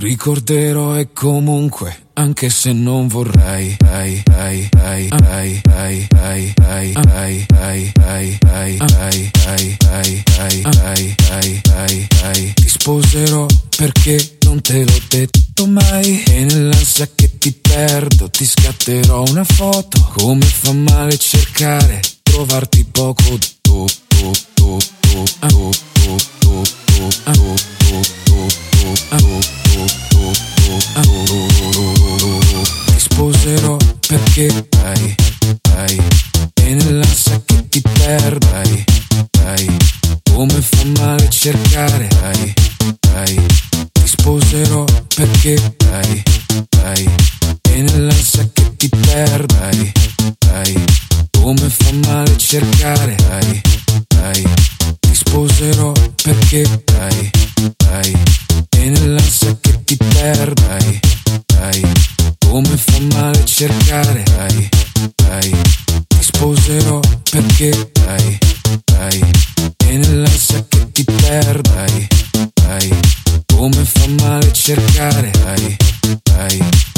Ricorderò e comunque, anche se non vorrei, ti sposerò perché non te l'ho detto mai. E nell'ansia che ti perdo ti scatterò una foto. Come fa male cercare, trovarti poco dopo. Ti sposerò perché e nell'ansia che ti perdo come fa male cercare ti sposerò perché e nell'ansia che ti perdo come fa male cercare ti sposerò perché e nell'ansia che ti perdo come fa male cercare ti sposerò perché e nell'ansia che ti perdo come fa male cercare